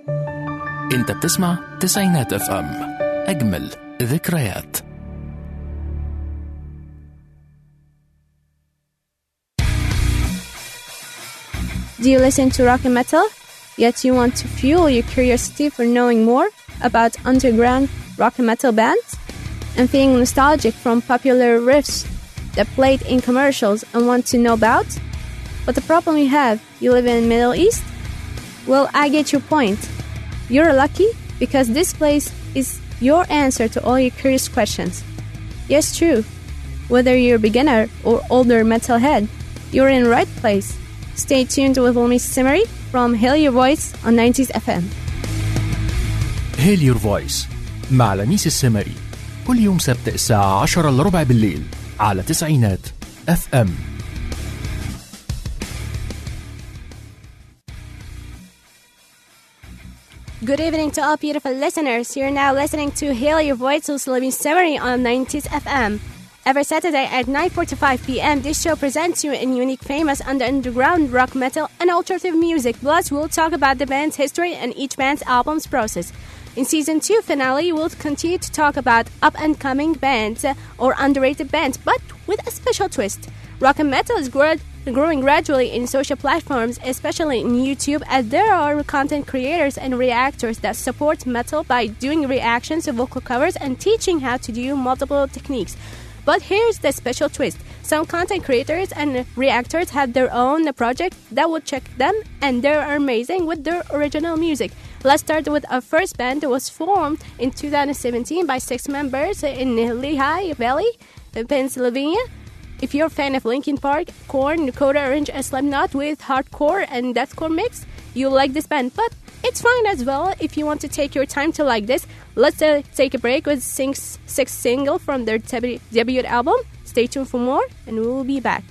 انت بتسمع تسعينات اف ام، اجمل ذكريات. Do you listen to rock and metal, yet you want to fuel your curiosity for knowing more about underground rock and metal bands? And feeling nostalgic from popular riffs that played in commercials and want to know about? But the problem you have, you live in the Middle East? Well, I get your point. You're lucky because this place is your answer to all your curious questions. Yes, true. Whether you're a beginner or older metalhead, you're in the right place. Stay tuned with Miss Simmery from Hail Your Voice on 90s FM. Hail Your Voice مع لميس السمري كل يوم سبت الساعة 10:15 بالليل على تسعينات اف ام. Good evening to all beautiful listeners. You're now listening to Hail Your Voice with Miss Simmery on 90s FM. Every Saturday at 9:45 p.m., this show presents you in unique, famous, underground rock, metal, and alternative music. Plus, we'll talk about the band's history and each band's album's process. In Season 2 finale, we'll continue to talk about up-and-coming bands or underrated bands, but with a special twist. Rock and metal is growing gradually in social platforms, especially in YouTube, as there are content creators and reactors that support metal by doing reactions to vocal covers and teaching how to do multiple techniques. But here's the special twist. Some content creators and reactors have their own project that will check them, and they're amazing with their original music. Let's start with our first band that was formed in 2017 by 6 members in Lehigh Valley, Pennsylvania. If you're a fan of Linkin Park, Korn, Dakota Orange, and Slipknot with hardcore and deathcore mix, you'll like this band. But it's fine as well if you want to take your time to like this. Let's take a break with sixth single from their debut album. Stay tuned for more, and we'll be back.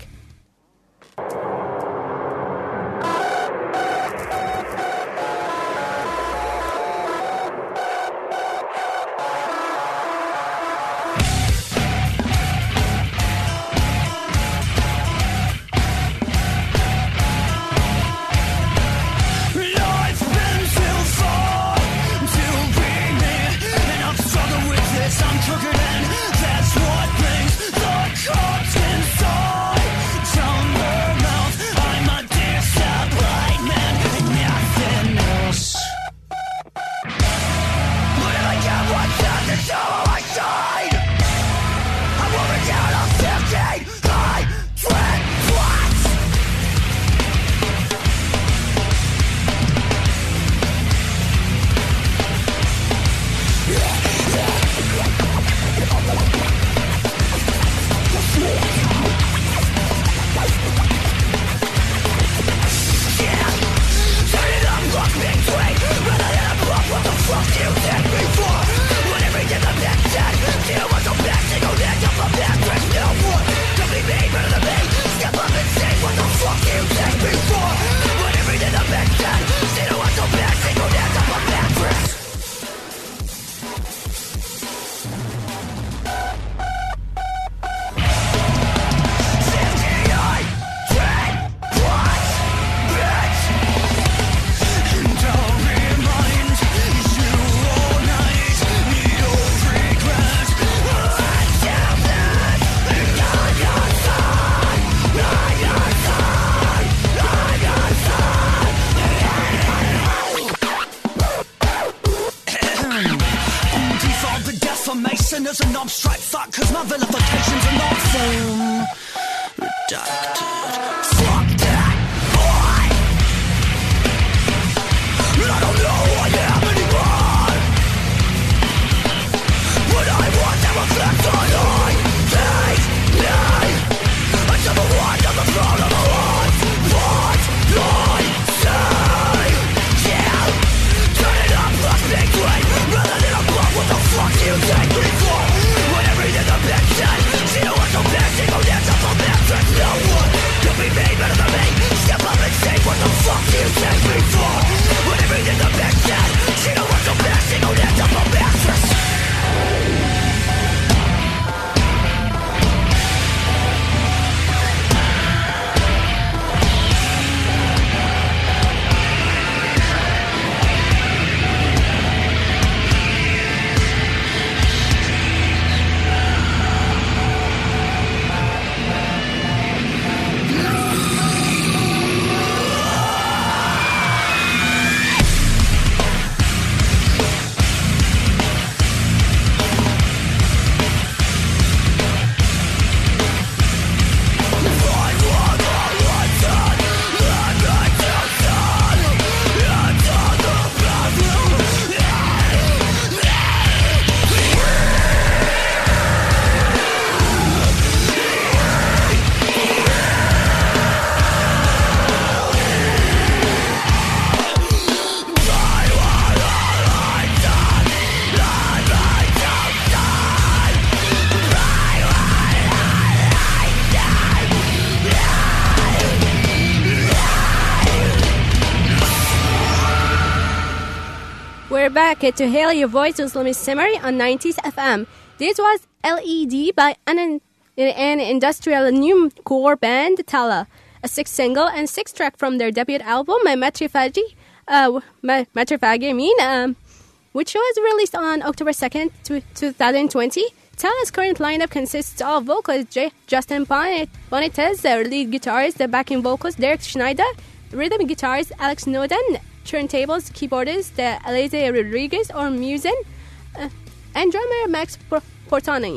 As a non-strike fuck, cause my vilifications are not firm. Redacted. Fuck that boy. I don't know who I am anymore. What I want that reflects on I hate me. I never want on the throne of my life. What I say. Yeah. Turn it up, plus big flame. Rather than a block, what the fuck do you take me for? When everything the best said, see you want to back, take we're back to Hail Your Voice with Miss Simmery on 90s FM. This was LED by an industrial new core band, Tala, a 6th single and 6th track from their debut album, Matrifagi, which was released on October 2nd, 2020. Tala's current lineup consists of vocalist Justin Bonites, lead guitarist, the backing vocalist Derek Schneider, rhythm guitarist Alex Noden, turntables, keyboardist Alize Rodriguez or Musin, and drummer Max Portonoi.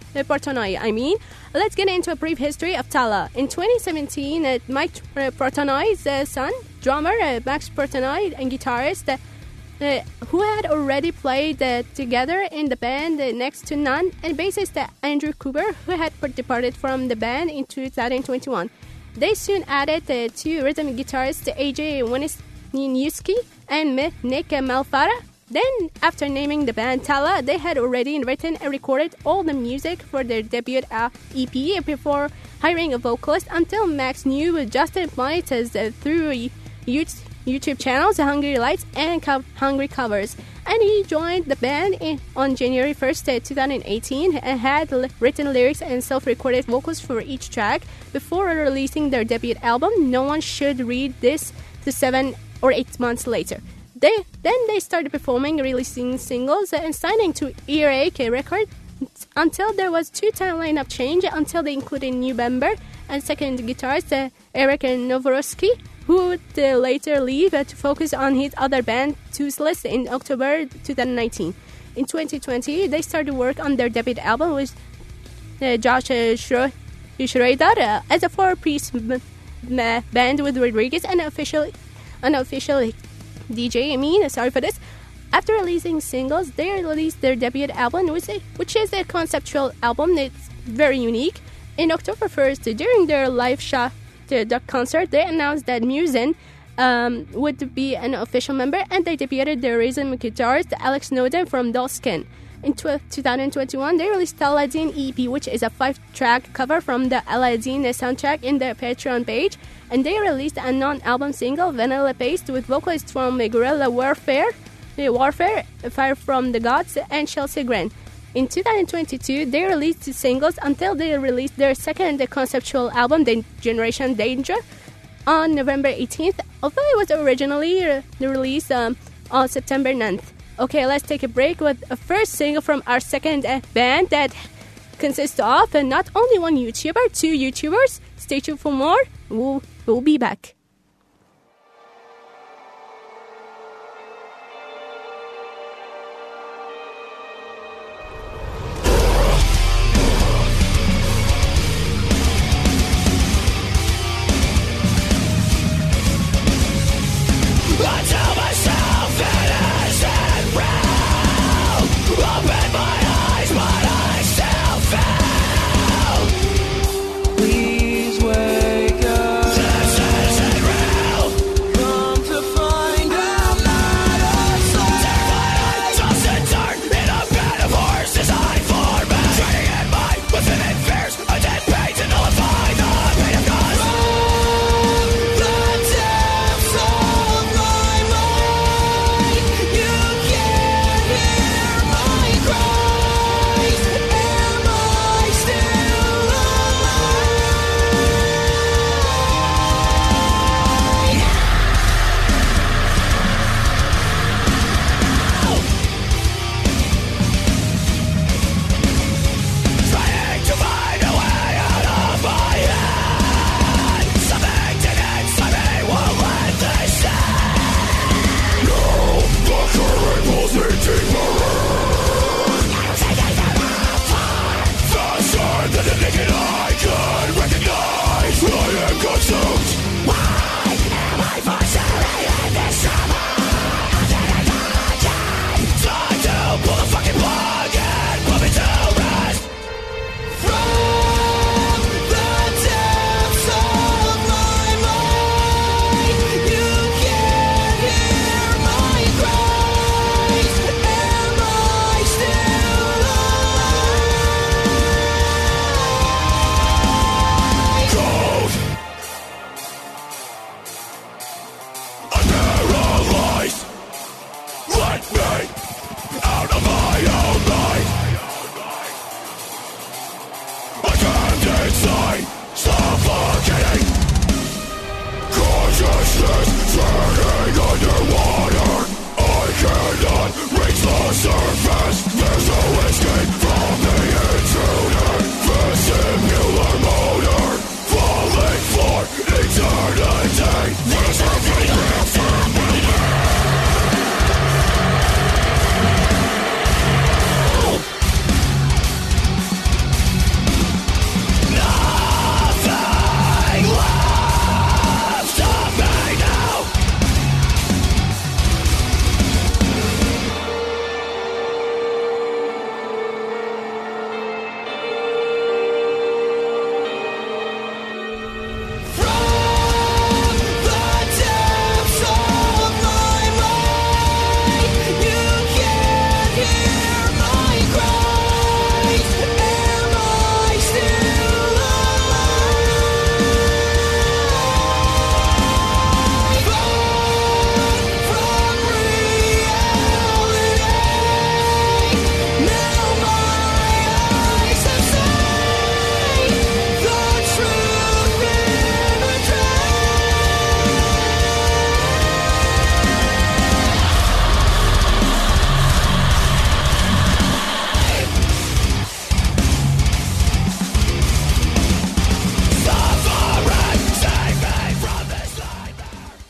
Let's get into a brief history of Tala. In 2017, Mike Portonoi's son, drummer Max Portonoi, and guitarist who had already played together in the band Next to None, and bassist Andrew Cooper, who had departed from the band in 2021. They soon added two rhythm guitarists AJ Wisniewski and Nick Malfara. Then, after naming the band Tala, they had already written and recorded all the music for their debut EP before hiring a vocalist until Max knew Justin Bonitas through YouTube channels Hungry Lights and Hungry Covers, and he joined the band on January 1st, 2018 and had written lyrics and self-recorded vocals for each track before releasing their debut album. No one should read this to 7 or 8 months later. Then they started performing, releasing singles, and signing to Earache Records until there was 2-time lineup change until they included new member and second guitarist Eric Novorosky, who would later leave to focus on his other band, Toothless, in October 2019. In 2020, they started work on their debut album with Josh Schrader as a 4-piece band with Rodriguez and unofficial DJ. Sorry for this. After releasing singles, they released their debut album, which is a conceptual album. It's very unique. In October 1st, during their live concert, they announced that Musin would be an official member, and they debuted their rhythm guitarist Alex Noden from Dullskin. In 2021, they released Aladdin EP, which is a 5-track cover from the Aladdin soundtrack in their Patreon page, and they released a non-album single, Vanilla Paste, with vocalists from Guerrilla Warfare, Fire from the Gods, and Chelsea Gren. In 2022, they released 2 singles until they released their second conceptual album, Generation Danger, on November 18th, although it was originally released on September 9th. Okay, let's take a break with a first single from our second band that consists of not only one YouTuber, 2 YouTubers. Stay tuned for more. We'll be back. Please wake up.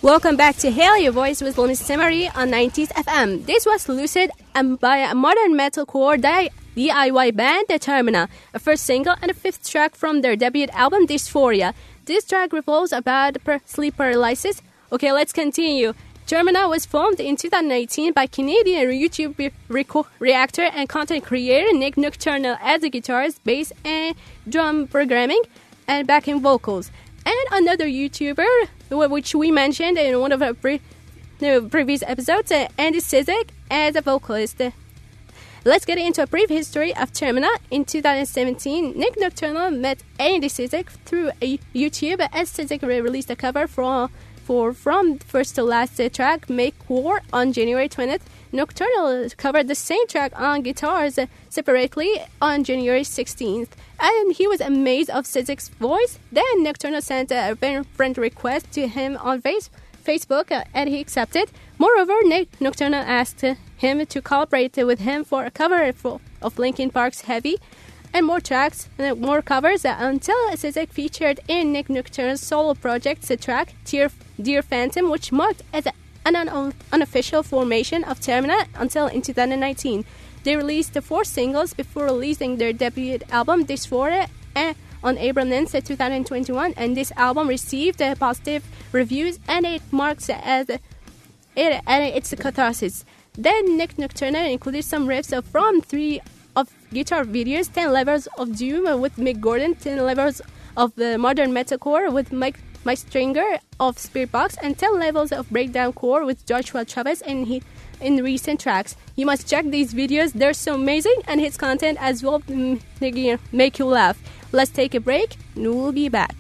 Welcome back to Hail Your Voice with Lemmy Simmery on 90s FM. This was Lucid by a modern metalcore DIY band, Termina, a first single and a fifth track from their debut album, Dysphoria. This track revolves about sleep paralysis. Okay, let's continue. Termina was formed in 2018 by Canadian YouTube reactor and content creator Nick Nocturnal as a guitarist, bass, and drum programming and backing vocals. And another YouTuber, which we mentioned in one of our previous episodes, Andy Cizik, as a vocalist. Let's get into a brief history of Termina. In 2017, Nick Nocturnal met Andy Cizik through YouTube as Cizik released a cover from first to last track, Make War, on January 20th. Nocturnal covered the same track on guitars separately on January 16th. And he was amazed of Cizik's voice. Then Nocturnal sent a friend request to him on Facebook and he accepted. Moreover, Nocturnal asked him to collaborate with him for a cover of Linkin Park's Heavy and more tracks, more covers, until Cizik featured in Nick Nocturnal's solo project's track, Dear Phantom, which marked as an unofficial formation of Termina until in 2019. They released 4 singles before releasing their debut album, Dysphoria, on April 9th, 2021, and this album received positive reviews, and it marks its catharsis. Then Nick Nocturnal included some riffs from 3 of guitar videos, 10 Levels of Doom with Mick Gordon, 10 Levels of the modern metalcore with Mike Stringer of Spiritbox, and 10 Levels of breakdown core with Joshua Chavez in recent tracks. You must check these videos, they're so amazing, and his content as well make you laugh. Let's take a break and we'll be back.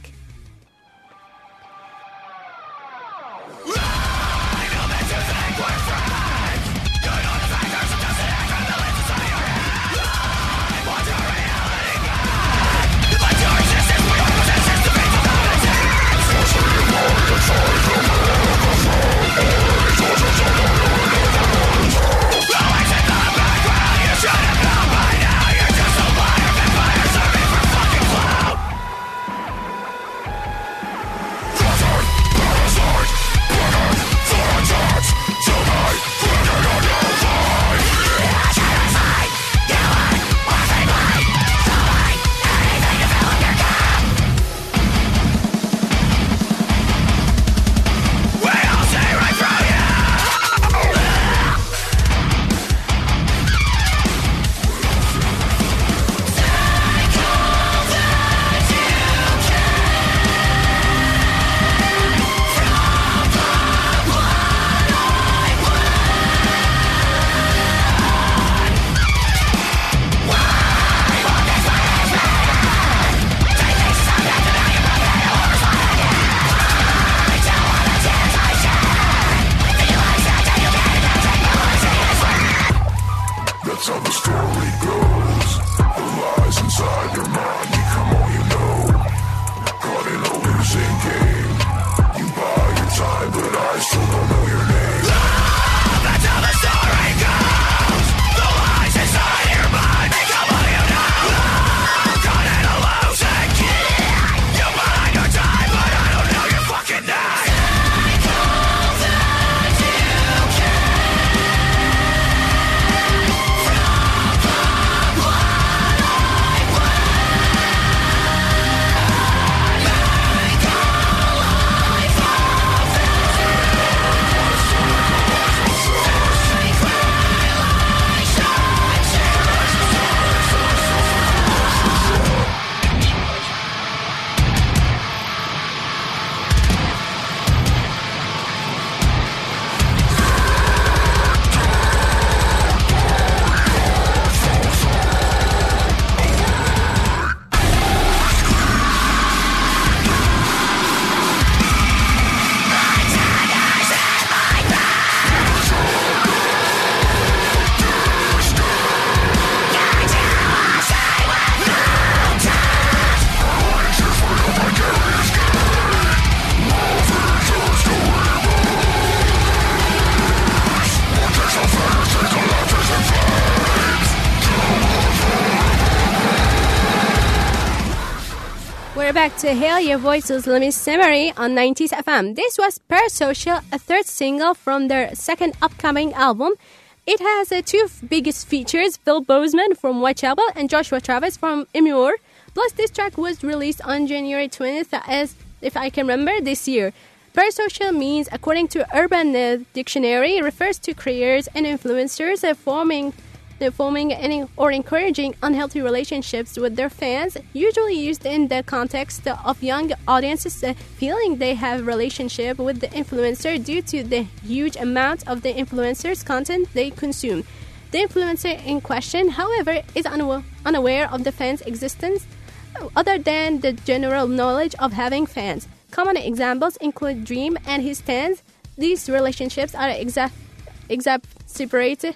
We're back to Hail Your Voices Limit Summary on 90s FM. This was Parasocial, a third single from their second upcoming album. It has two biggest features, Phil Bozeman from Whitechapel and Joshua Travis from Immure. Plus, this track was released on January 20th, as if I can remember, this year. Parasocial means, according to Urban Dictionary, refers to creators and influencers forming or encouraging unhealthy relationships with their fans, usually used in the context of young audiences feeling they have a relationship with the influencer due to the huge amount of the influencer's content they consume. The influencer in question, however, is unaware of the fan's existence other than the general knowledge of having fans. Common examples include Dream and his fans. These relationships are exacerbated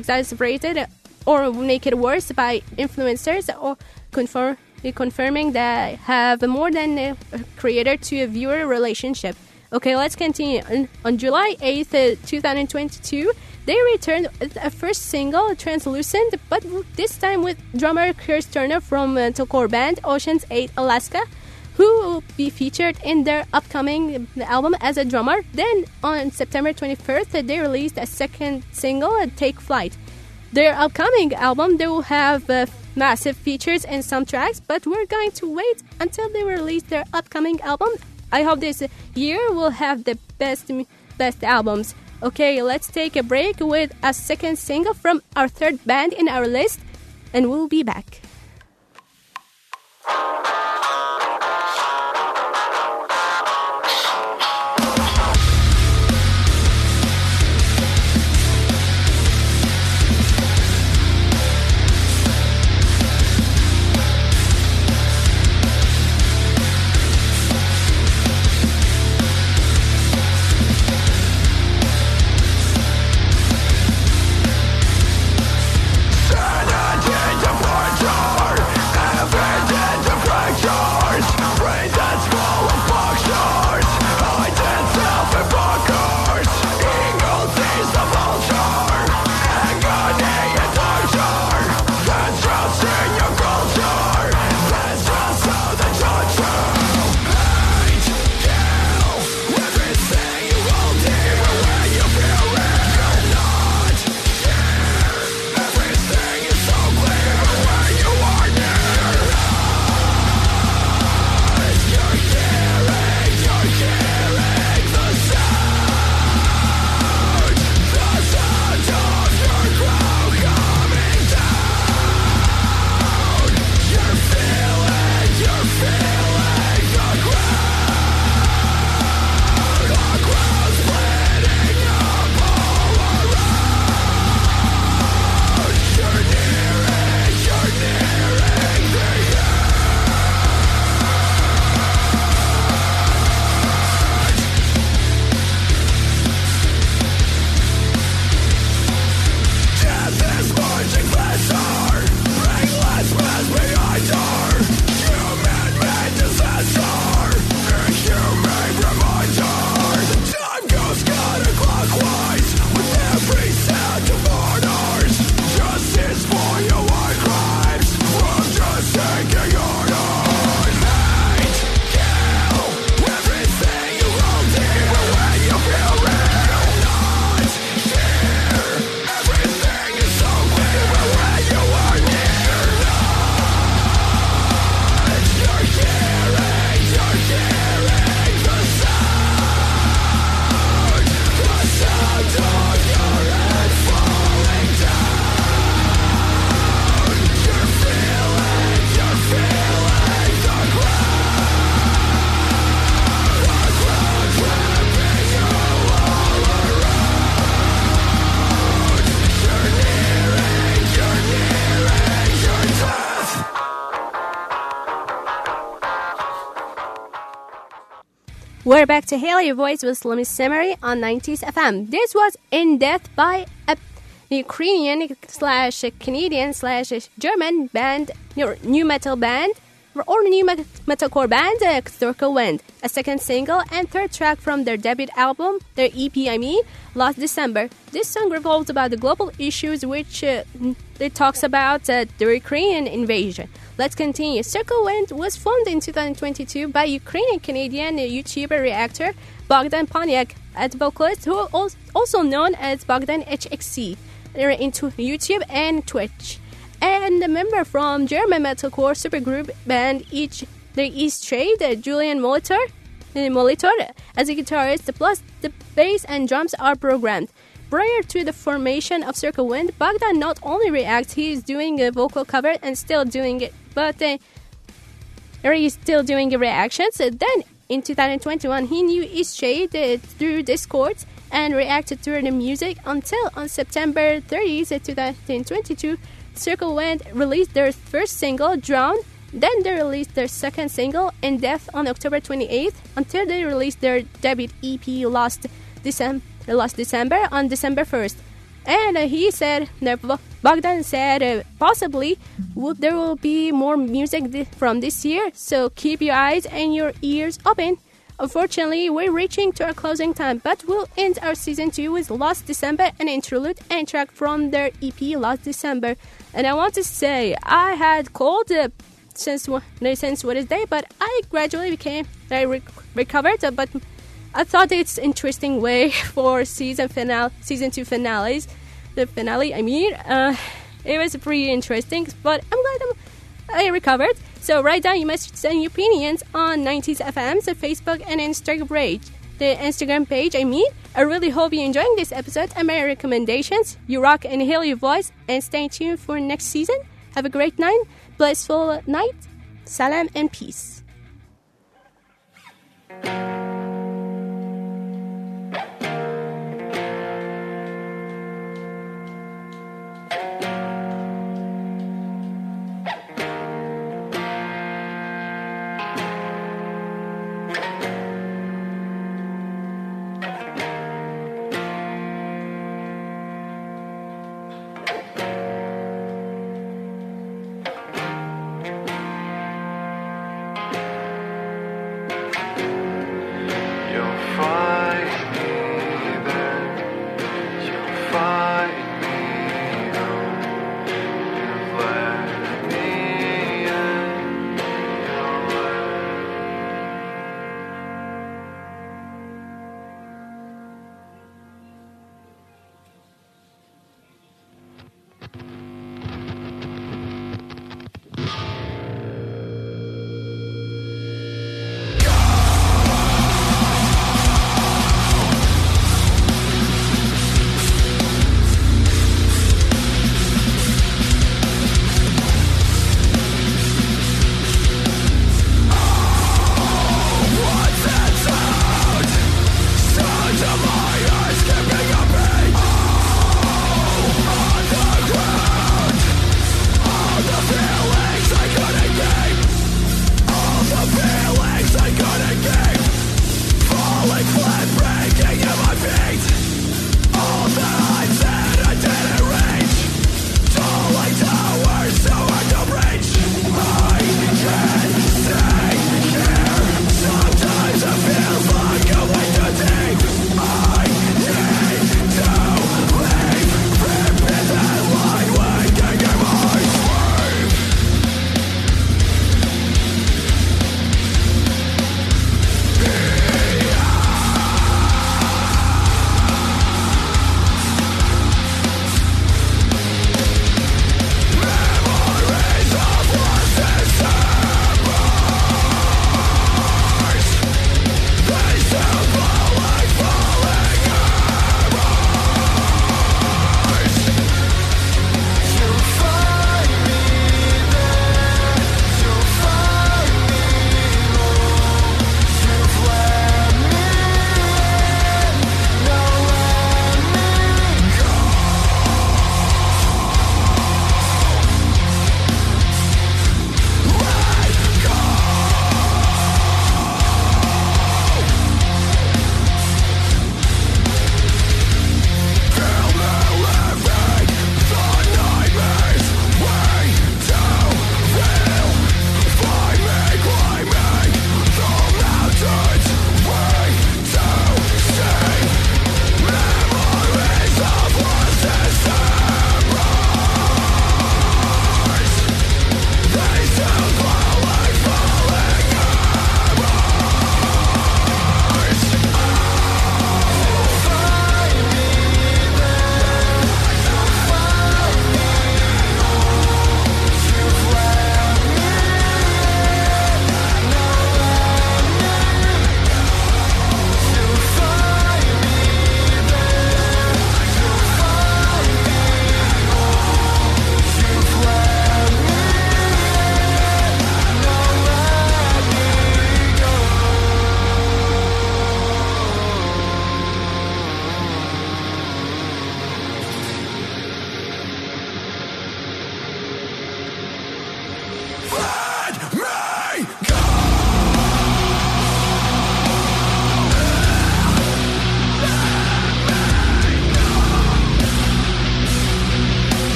or make it worse by influencers or confirming that have more than a creator to a viewer relationship. Okay, let's continue. On July 8th, 2022, they returned with a first single, Translucent, but this time with drummer Chris Turner from metalcore band Ocean's 8 Alaska, who will be featured in their upcoming album as a drummer. Then, on September 21st, they released a second single, Take Flight. Their upcoming album, they will have massive features and some tracks, but we're going to wait until they release their upcoming album. I hope this year will have the best albums. Okay, let's take a break with a second single from our third band in our list, and we'll be back. We're back to Hail Your Voice with Limit Summary on 90s FM. This was In Death by a Ukrainian/Canadian/German band, new metal band, or new metalcore band, Circle Wind. A second single and third track from their debut album, their EP, last December. This song revolves about the global issues which it talks about the Ukrainian invasion. Let's continue. Circle Wind was formed in 2022 by Ukrainian-Canadian YouTuber reactor Bogdan Ponyak, a vocalist who also known as Bogdan HXC. They're into YouTube and Twitch. And a member from German metalcore supergroup band the East Trade, Julian Molitor, as a guitarist, plus the bass and drums are programmed. Prior to the formation of Circle Wind, Bogdan not only reacts, he is doing a vocal cover and still doing it, but he's still doing reactions. Then in 2021, he knew East Shade through Discord and reacted to the music until on September 30th, 2022, Circle Wind released their first single, Drown. Then they released their second single, In Death, on October 28th, until they released their debut EP last December on December 1st. And he said, Bogdan said, possibly there will be more music from this year, so keep your eyes and your ears open. Unfortunately, we're reaching to our closing time, but we'll end our season 2 with Last December, an interlude and track from their EP Last December. And I want to say, I had cold since Wednesday, but I gradually recovered, but I thought it's interesting way for season 2 finales. The finale, it was pretty interesting, but I'm glad I recovered. So right now, you must send your opinions on 90s FM's Facebook and Instagram page. The Instagram page, I really hope you're enjoying this episode and my recommendations. You rock and heal your voice, and stay tuned for next season. Have a great night, blissful night, salam and peace.